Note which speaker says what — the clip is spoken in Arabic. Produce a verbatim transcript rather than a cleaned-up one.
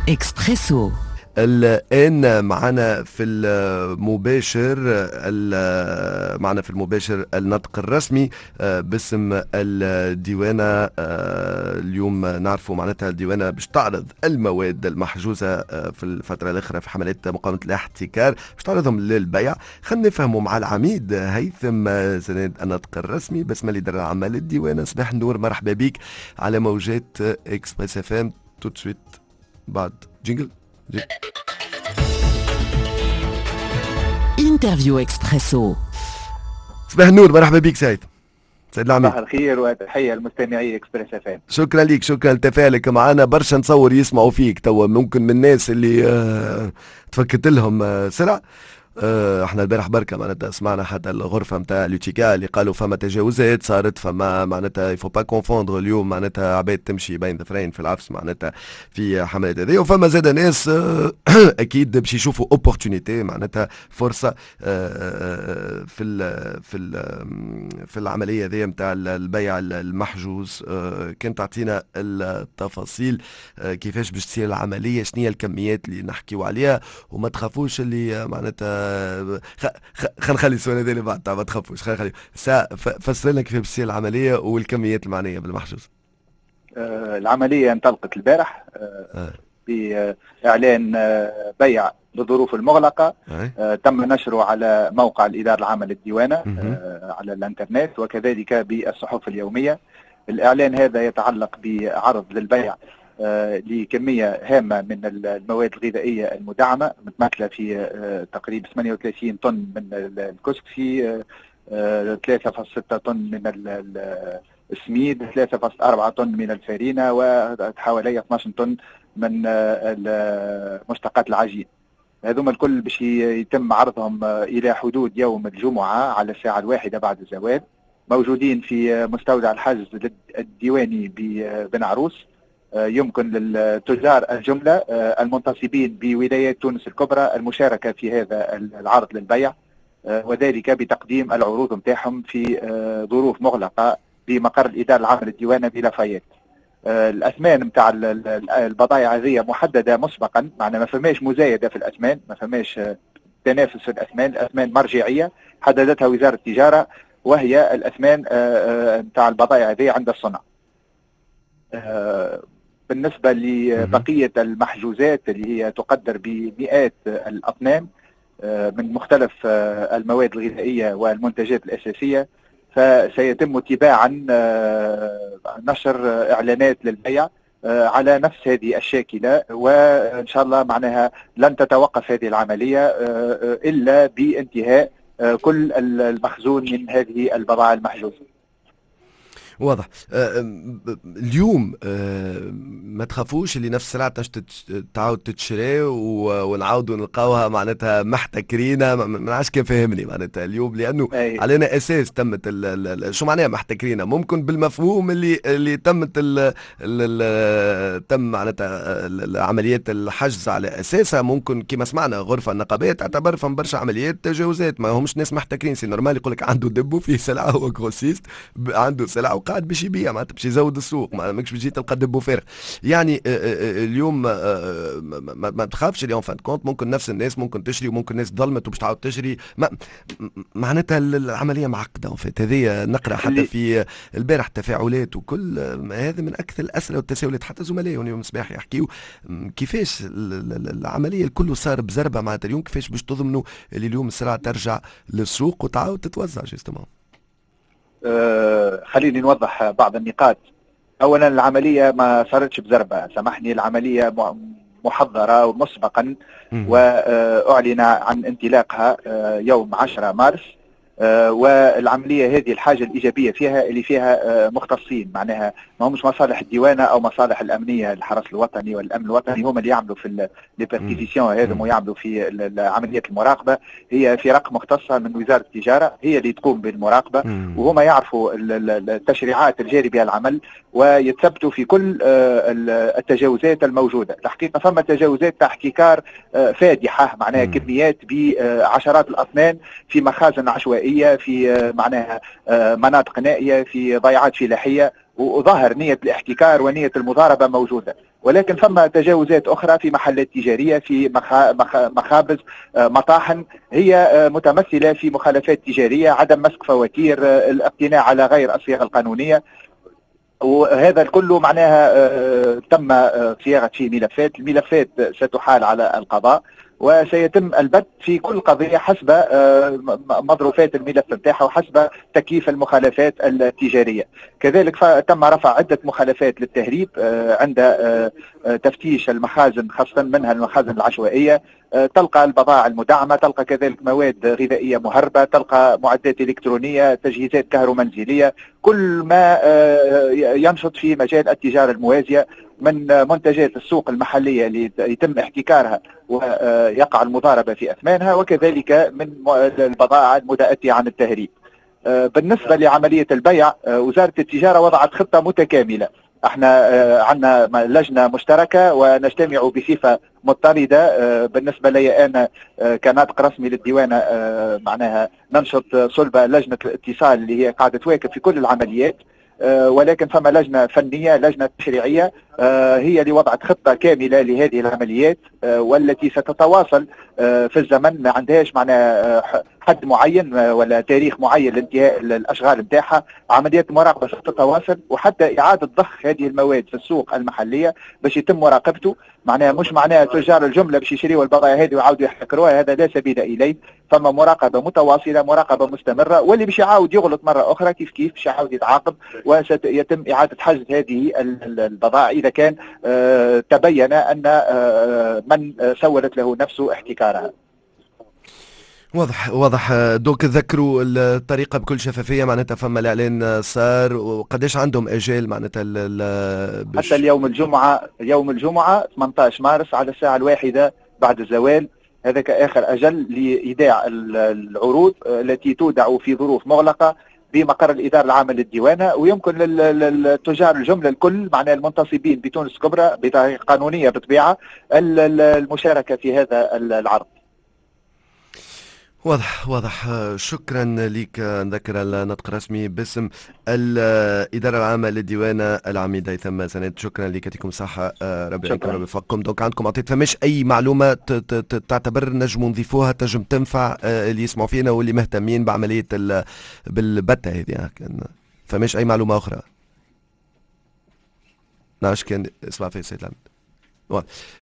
Speaker 1: إكسبريسو.
Speaker 2: الآن معنا في المباشر معنا في المباشر النطق الرسمي باسم الديوانة. اليوم نعرفوا معناتها الديوانة باش تعرض المواد المحجوزة في الفترة الأخرى في حملات مقاومة الاحتكار، باش تعرضهم للبيع. خلينا نفهموا مع العميد هيثم زناد النطق الرسمي باسم الإدارة العامة للديوانة. صباح النور، مرحبا بك على موجات إكسبريس اف ام. تو سويت بعد جينجل.
Speaker 1: انترفيو اكسبريسو.
Speaker 2: صباح النور، مرحبا بك سعيد سيد العميد.
Speaker 3: صباح الخير وتحية لمستمعي اكسبريس اف ام.
Speaker 2: شكرا لك، شكرا لتفاعلك معنا. برشا نصور يسمعوا فيك توا، ممكن من الناس اللي آه تفكت لهم آه سرعة. اه احنا البارح بركة معناتها سمعنا حتى الغرفة نتاع لوتيكا اللي قالوا فما تجاوزات صارت، فما معناتها يفو با كونفوندر اليوم معناتها عباد تمشي بين ذفرين في العفس معناتها في حملات هذه، وفما زاد ناس اه اكيد باش يشوفوا اوبورتونيتي معناتها فرصة اه في ال في ال في العملية هذه نتاع البيع المحجوز. اه كنت تعطينا التفاصيل اه كيفاش باش تصير العملية، شنو هي الكميات اللي نحكيو عليها، وما تخافوش اللي معناتها خلينا نخلي السؤال هذا بعد، ما تخافوش. خلينا نخلي فسر لنا كيف بتصير العمليه والكميات المعنيه بالمحجوز.
Speaker 3: آه العمليه انطلقت البارح آه آه. باعلان آه بيع للظروف المغلقه. آه تم نشره على موقع الاداره العامه للديوانه آه على الانترنت، وكذلك بالصحف اليوميه. الاعلان هذا يتعلق بعرض للبيع آه لكمية هامة من المواد الغذائية المدعمة، متمثلة في آه تقريبا ثمانية وثلاثين طن من الكسكسي، آه ثلاثة فاصلة ستة طن من السميد، ثلاثة فاصلة أربعة طن من الفارينة، وحوالي اثني عشر طن من آه مشتقات العجين. هذوما الكل باش يتم عرضهم آه إلى حدود يوم الجمعة على الساعة الواحدة بعد الزوال. موجودين في مستودع الحجز الديواني ببن عروس. يمكن للتجار الجملة المنتصبين بولايات تونس الكبرى المشاركة في هذا العرض للبيع، وذلك بتقديم العروض متاعهم في ظروف مغلقة بمقر الإدارة العامة للديوانة بلافايت. الأثمان متاع البضائع هذه محددة مسبقا، معنا ما فماش مزايدة في الأثمان، ما فماش تنافس في الأثمان. الأثمان مرجعية حددتها وزارة التجارة، وهي الأثمان متاع البضائع هذه عند الصنع. بالنسبة لبقية المحجوزات اللي هي تقدر بمئات الأطنان من مختلف المواد الغذائية والمنتجات الأساسية، فسيتم تباعا نشر إعلانات للبيع على نفس هذه الشاكلة، وإن شاء الله معناها لن تتوقف هذه العملية إلا بانتهاء كل المخزون من هذه البضائع المحجوزة.
Speaker 2: واضح. اليوم ما تخافوش اللي نفس السلعة تعاود تتشري ونعاودوا نلقاوها معناتها محتكرينة؟ ما نعرفش كيف فهمني معناتها اليوم، لأنه أي. علينا أساس تمت ال ال شو معناها محتكرينة؟ ممكن بالمفهوم اللي اللي تمت ال ال تم معناتها عمليات الحجز على أساسها، ممكن كما سمعنا غرفة النقابات تعتبر فم برشا عمليات تجاوزات، ما همش ناس محتكرين. سي نورمال يقول لك عنده دبو فيه سلعة، هو غروسيست عنده سلعة قاعد باش يبيع، معناتها باش يزود السوق، ما ماكش باش تلقى دبو فارغ. يعني اليوم ما تخافش اللي اون فان كونت ممكن نفس الناس ممكن تشري، وممكن الناس ظلمت وباش تعاود تشري. معناتها العمليه معقده اون فيت. هذه نقرا حتى في البارح تفاعلات وكل هذا من اكثر الاسئله والتساؤلات، حتى زملائي اليوم الصباح يحكيوا كيفاش العمليه الكل صار بزربه معناتها اليوم، كيفاش باش تضمنوا اللي اليوم السلعه ترجع للسوق وتعاود تتوزع جيستومون.
Speaker 3: أه خليني نوضح بعض النقاط. اولا العمليه ما صارتش بزربه، سامحني، العمليه محضره ومسبقا واعلن عن انطلاقها يوم عشرة مارس. آه والعملية هذه الحاجة الإيجابية فيها اللي فيها آه مختصين، معناها ما همش مصالح الديوانة أو مصالح الأمنية، الحرس الوطني والأمن الوطني هم اللي يعملوا في البركيزيسيون هذا ويعملوا في عملية المراقبة. هي فرق مختصة من وزارة التجارة هي اللي تقوم بالمراقبة، وهم يعرفوا التشريعات الجاري بها العمل ويتثبتوا في كل آه التجاوزات الموجودة. الحقيقة فما تجاوزات تحكيكار آه فادحة، معناها كميات بعشرات الأطنان في مخازن عشوائية عشوائيه في معناها مناطق نائيه، في ضيعات فلاحيه، وظهر نيه الاحتكار ونيه المضاربه موجوده. ولكن ثم تجاوزات اخرى في محلات تجاريه، في مخابز، مطاحن، هي متمثله في مخالفات تجاريه، عدم مسك فواتير، الاقتناع على غير الصيغه القانونيه. وهذا الكل معناها تم صياغه فيه ملفات، الملفات ستحال على القضاء، وسيتم البت في كل قضيه حسب مظروفات الملف نتاعها وحسب تكييف المخالفات التجاريه. كذلك تم رفع عده مخالفات للتهريب عند تفتيش المخازن، خاصه منها المخازن العشوائيه. تلقى البضائع المدعمه، تلقى كذلك مواد غذائيه مهربه، تلقى معدات الكترونيه، تجهيزات كهرومنزليه، كل ما ينشط في مجال التجاره الموازيه من منتجات السوق المحليه اللي يتم احتكارها ويقع المضاربه في اثمانها، وكذلك من البضائع المتاتيه عن التهريب. بالنسبه لعمليه البيع، وزاره التجاره وضعت خطه متكامله. احنا عندنا لجنه مشتركه ونجتمع بصفه مضطرده. بالنسبه لي انا كناطق رسمي للديوانه معناها ننشط صلب لجنه الاتصال اللي هي قاعده تواكب في كل العمليات، ولكن فما لجنه فنيه، لجنه تشريعيه، هي اللي وضعت خطه كامله لهذه العمليات، والتي ستتواصل في الزمن، ما عندهاش معناها حد معين ولا تاريخ معين لانتهاء الاشغال نتاعها. عمليات المراقبه ستتواصل، وحتى اعاده ضخ هذه المواد في السوق المحليه باش يتم مراقبته. معناها مش معناها تجار الجمله باش يشريوا البضائع هذه ويعاودوا يحتكروها، هذا لا سبيل اليه. فما مراقبه متواصله، مراقبه مستمره، واللي باش يعاود يغلط مره اخرى كيف كيف باش يعاود يتعاقب، وسيتم اعاده حجز هذه البضائع اذا كان تبين ان من سولت له نفسه احتكارها.
Speaker 2: واضح واضح. دوك تذكروا الطريقه بكل شفافيه، معناتها فما الاعلان صار، وقداش عندهم اجال معناتها
Speaker 3: بش... حتى اليوم الجمعه، يوم الجمعه ثمانية عشر مارس على الساعه الواحدة بعد الزوال، هذاك اخر اجل لايداع العروض التي تودع في ظروف مغلقه بمقر الاداره العامه للديوانه. ويمكن للتجار الجمله الكل معناها المنتصبين بتونس كبرى بطريقه قانونيه بطبيعه المشاركه في هذا العرض.
Speaker 2: واضح واضح. شكرا لك. نذكر النطق الرسمي باسم الإدارة العامة للديوانة العميد هيثم سند. شكرا لك، يعطيكم الصحة، ربي يعينكم ربي يوفقكم. دونك عندكم عطيت فماش أي معلومة تعتبر نجموا نضيفوها تنجم تنفع اللي يسمعوا فينا واللي مهتمين بعملية بالبتة هذه؟ فماش أي معلومة أخرى؟ نعرفش كان اسمع في سيد العميد.